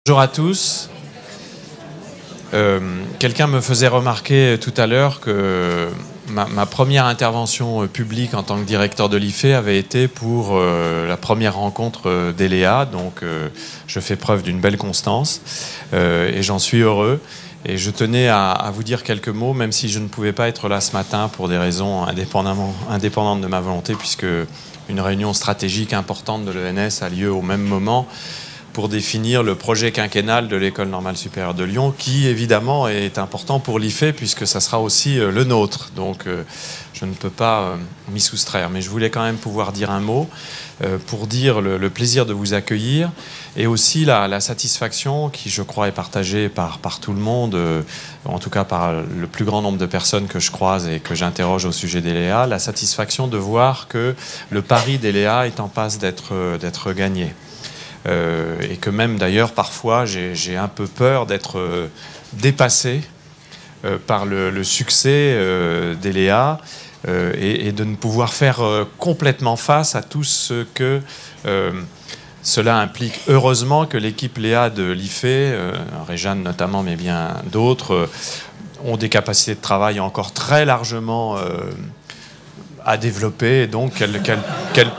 Bonjour à tous. Quelqu'un me faisait remarquer tout à l'heure que ma première intervention publique en tant que directeur de l'IFE avait été pour la première rencontre d'Eléa. Donc je fais preuve d'une belle constance et j'en suis heureux. Et je tenais à vous dire quelques mots, même si je ne pouvais pas être là ce matin pour des raisons indépendantes de ma volonté, puisque une réunion stratégique importante de l'ENS a lieu au même moment pour définir le projet quinquennal de l'École normale supérieure de Lyon, qui évidemment est important pour l'IFE, puisque ça sera aussi le nôtre. Donc je ne peux pas m'y soustraire. Mais je voulais quand même pouvoir dire un mot pour dire le plaisir de vous accueillir et aussi la satisfaction qui, je crois, est partagée par tout le monde, en tout cas par le plus grand nombre de personnes que je croise et que j'interroge au sujet d'Eléa, la satisfaction de voir que le pari d'Eléa est en passe d'être gagné. Et que même d'ailleurs parfois j'ai un peu peur d'être dépassé par le succès d'Eléa et de ne pouvoir faire complètement face à tout ce que cela implique. Heureusement que l'équipe Léa de l'IFE, Réjeanne notamment, mais bien d'autres, ont des capacités de travail encore très largement à développer, et donc qu'elles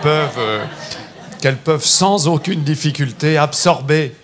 peuvent sans aucune difficulté absorber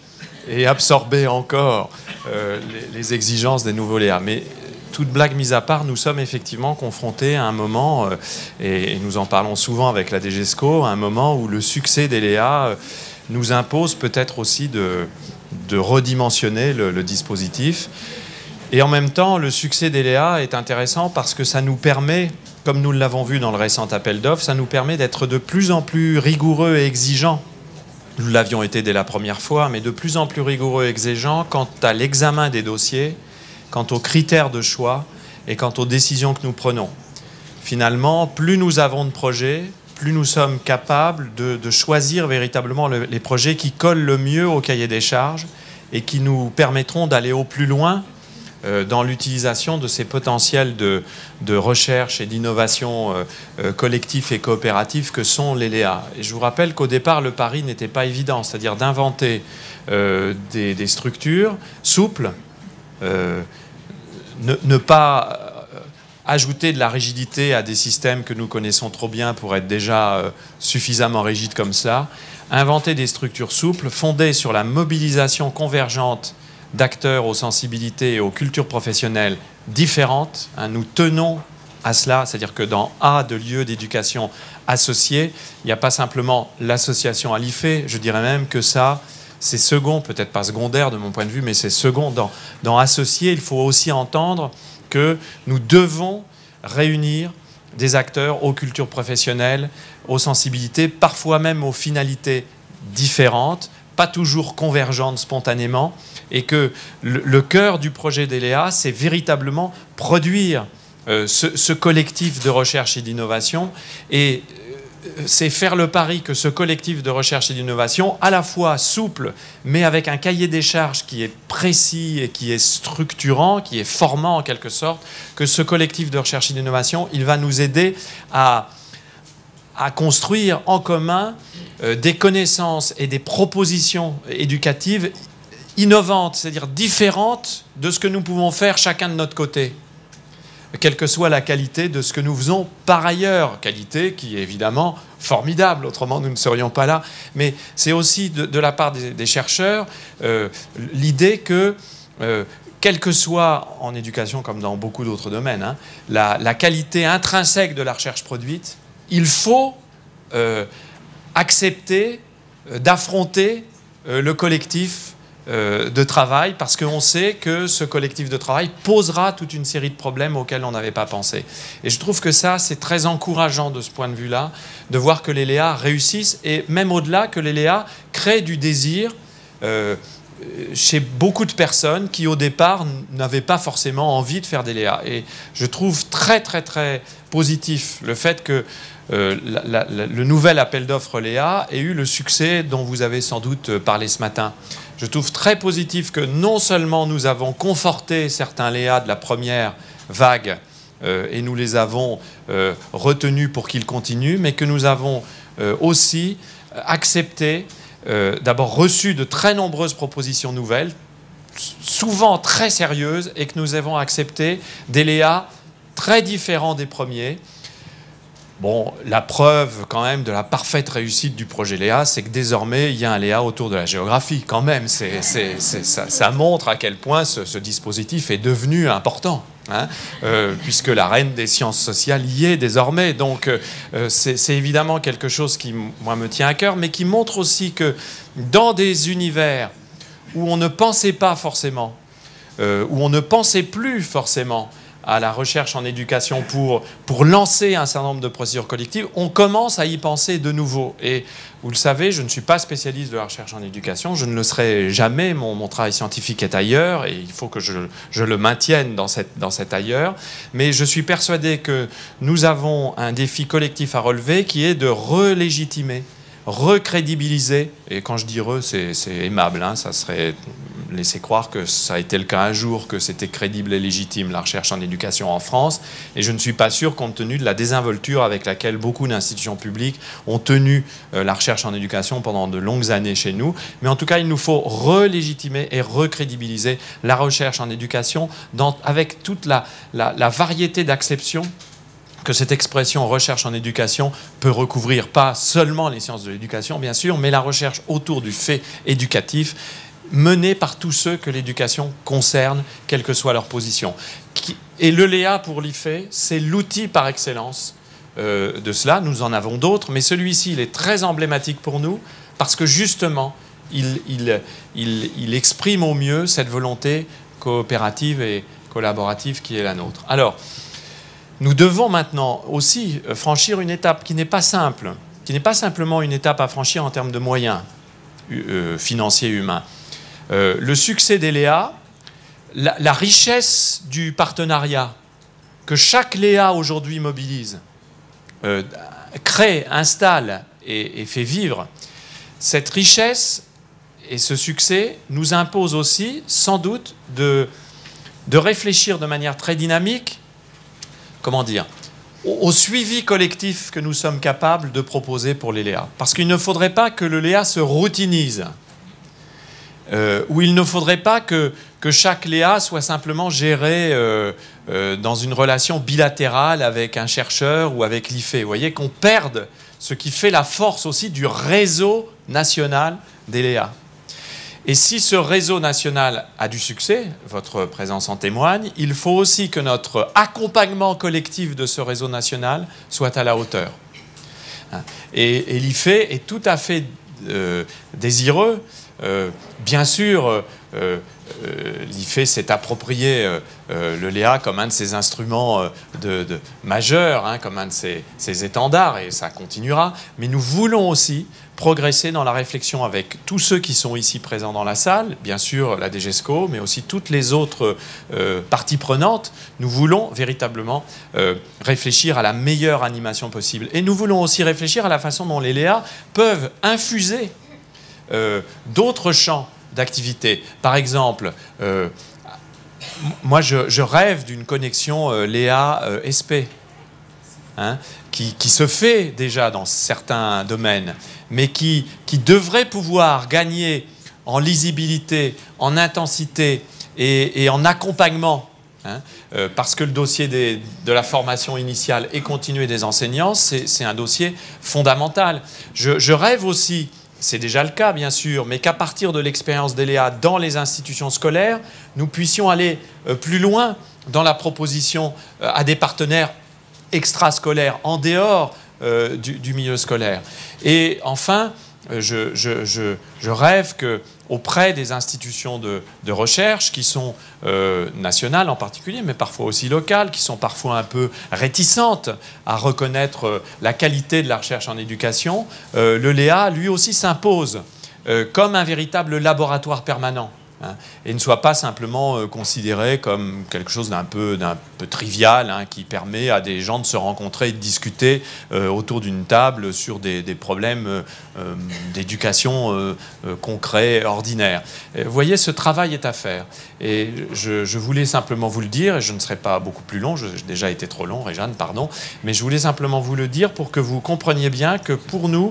encore les exigences des nouveaux Léa. Mais toute blague mise à part, nous sommes effectivement confrontés à un moment, et nous en parlons souvent avec la DGESCO, à un moment où le succès des Léa nous impose peut-être aussi de redimensionner le dispositif. Et en même temps, le succès des Léa est intéressant parce que ça nous permet, comme nous l'avons vu dans le récent appel d'offres, ça nous permet d'être de plus en plus rigoureux et exigeants. Nous l'avions été dès la première fois, mais de plus en plus rigoureux et exigeants quant à l'examen des dossiers, quant aux critères de choix et quant aux décisions que nous prenons. Finalement, plus nous avons de projets, plus nous sommes capables de choisir véritablement les projets qui collent le mieux au cahier des charges et qui nous permettront d'aller au plus loin dans l'utilisation de ces potentiels de recherche et d'innovation collectifs et coopératifs que sont les Léa. Et je vous rappelle qu'au départ, le pari n'était pas évident, c'est-à-dire d'inventer des structures souples, ne pas ajouter de la rigidité à des systèmes que nous connaissons trop bien pour être déjà suffisamment rigides comme ça, inventer des structures souples fondées sur la mobilisation convergente d'acteurs aux sensibilités et aux cultures professionnelles différentes. Nous tenons à cela, c'est-à-dire que dans A de lieux d'éducation associés, il n'y a pas simplement l'association à l'IFE, je dirais même que ça, c'est second, peut-être pas secondaire de mon point de vue, mais c'est second. Dans associés, il faut aussi entendre que nous devons réunir des acteurs aux cultures professionnelles, aux sensibilités, parfois même aux finalités différentes, pas toujours convergentes spontanément, et que le cœur du projet d'Eléa, c'est véritablement produire ce collectif de recherche et d'innovation, et c'est faire le pari que ce collectif de recherche et d'innovation, à la fois souple, mais avec un cahier des charges qui est précis et qui est structurant, qui est formant en quelque sorte, que ce collectif de recherche et d'innovation, il va nous aider à construire en commun des connaissances et des propositions éducatives innovantes, c'est-à-dire différentes de ce que nous pouvons faire chacun de notre côté, quelle que soit la qualité de ce que nous faisons par ailleurs, qualité qui est évidemment formidable, autrement nous ne serions pas là, mais c'est aussi de la part des chercheurs l'idée que, quelle que soit en éducation comme dans beaucoup d'autres domaines, la qualité intrinsèque de la recherche produite, il faut accepter d'affronter le collectif de travail, parce qu'on sait que ce collectif de travail posera toute une série de problèmes auxquels on n'avait pas pensé. Et je trouve que ça, c'est très encourageant de ce point de vue-là, de voir que les Léa réussissent, et même au-delà, que les Léa créent du désir chez beaucoup de personnes qui, au départ, n'avaient pas forcément envie de faire des Léa. Et je trouve très, très, très positif le fait que le nouvel appel d'offres Léa ait eu le succès dont vous avez sans doute parlé ce matin. Je trouve très positif que non seulement nous avons conforté certains Léa de la première vague et nous les avons retenus pour qu'ils continuent, mais que nous avons aussi accepté d'abord reçu de très nombreuses propositions nouvelles, souvent très sérieuses, et que nous avons accepté des Léa très différents des premiers. Bon, la preuve quand même de la parfaite réussite du projet Léa, c'est que désormais, il y a un Léa autour de la géographie quand même. Ça montre à quel point ce dispositif est devenu important. Hein, puisque la reine des sciences sociales y est désormais. Donc c'est évidemment quelque chose qui, moi, me tient à cœur, mais qui montre aussi que dans des univers où on ne pensait pas forcément, où on ne pensait plus forcément à la recherche en éducation pour lancer un certain nombre de procédures collectives, on commence à y penser de nouveau. Et vous le savez, je ne suis pas spécialiste de la recherche en éducation, je ne le serai jamais, mon travail scientifique est ailleurs, et il faut que je le maintienne dans cet ailleurs. Mais je suis persuadé que nous avons un défi collectif à relever qui est de relégitimer, recrédibiliser, et quand je dis c'est aimable, hein, ça serait laisser croire que ça a été le cas un jour, que c'était crédible et légitime la recherche en éducation en France, et je ne suis pas sûr, compte tenu de la désinvolture avec laquelle beaucoup d'institutions publiques ont tenu la recherche en éducation pendant de longues années chez nous, mais en tout cas il nous faut relégitimer et recrédibiliser la recherche en éducation avec toute la variété d'acceptions que cette expression recherche en éducation peut recouvrir, pas seulement les sciences de l'éducation, bien sûr, mais la recherche autour du fait éducatif menée par tous ceux que l'éducation concerne, quelle que soit leur position. Et le Léa pour l'IFE, c'est l'outil par excellence de cela. Nous en avons d'autres, mais celui-ci, il est très emblématique pour nous parce que justement, il exprime au mieux cette volonté coopérative et collaborative qui est la nôtre. Alors, nous devons maintenant aussi franchir une étape qui n'est pas simple, qui n'est pas simplement une étape à franchir en termes de moyens financiers et humains. Le succès des Léa, la richesse du partenariat que chaque Léa aujourd'hui mobilise, crée, installe et fait vivre, cette richesse et ce succès nous impose aussi, sans doute, de réfléchir de manière très dynamique, comment dire, au suivi collectif que nous sommes capables de proposer pour les Léa. Parce qu'il ne faudrait pas que le Léa se routinise, où il ne faudrait pas que chaque Léa soit simplement géré dans une relation bilatérale avec un chercheur ou avec l'IFE. Vous voyez, qu'on perde ce qui fait la force aussi du réseau national des Léa. Et si ce réseau national a du succès, votre présence en témoigne, il faut aussi que notre accompagnement collectif de ce réseau national soit à la hauteur. Et l'IFE est tout à fait désireux. Bien sûr, l'IFE s'est approprié le Léa comme un de ses instruments majeurs, hein, comme un de ses étendards, et ça continuera. Mais nous voulons aussi progresser dans la réflexion avec tous ceux qui sont ici présents dans la salle, bien sûr la DGESCO, mais aussi toutes les autres parties prenantes. Nous voulons véritablement réfléchir à la meilleure animation possible. Et nous voulons aussi réfléchir à la façon dont les Léa peuvent infuser d'autres champs d'activité. Par exemple, moi je rêve d'une connexion Léa-SP, hein, qui se fait déjà dans certains domaines, mais qui devrait pouvoir gagner en lisibilité, en intensité et en accompagnement. Hein, parce que le dossier de la formation initiale et continue des enseignants, c'est un dossier fondamental. Je rêve aussi, c'est déjà le cas bien sûr, mais qu'à partir de l'expérience des Léa dans les institutions scolaires, nous puissions aller plus loin dans la proposition à des partenaires extrascolaires, en dehors du milieu scolaire. Et enfin, je rêve qu'auprès des institutions de recherche, qui sont nationales en particulier, mais parfois aussi locales, qui sont parfois un peu réticentes à reconnaître la qualité de la recherche en éducation, le Léa, lui aussi, s'impose comme un véritable laboratoire permanent. hein, et ne soit pas simplement considéré comme quelque chose d'un peu trivial, hein, qui permet à des gens de se rencontrer et de discuter autour d'une table sur des problèmes d'éducation concrets, ordinaires. Vous voyez, ce travail est à faire. Et je voulais simplement vous le dire, et je ne serai pas beaucoup plus long, j'ai déjà été trop long, Réjeanne, pardon, mais je voulais simplement vous le dire pour que vous compreniez bien que pour nous,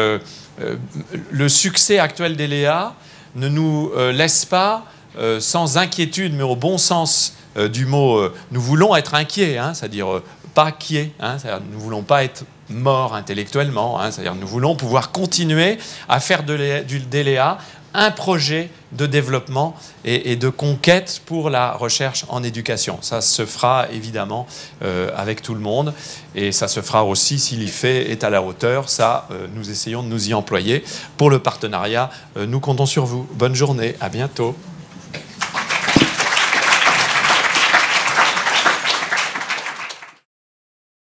le succès actuel d'ELEA ne nous laisse pas sans inquiétude, mais au bon sens du mot, nous voulons être inquiets, hein, c'est-à-dire pas quiets, hein, c'est-à-dire nous ne voulons pas être morts intellectuellement, hein, c'est-à-dire nous voulons pouvoir continuer à faire d'ELEA un projet de développement et de conquête pour la recherche en éducation. Ça se fera évidemment avec tout le monde, et ça se fera aussi si l'IFE est à la hauteur. Ça, nous essayons de nous y employer. Pour le partenariat, nous comptons sur vous. Bonne journée, à bientôt.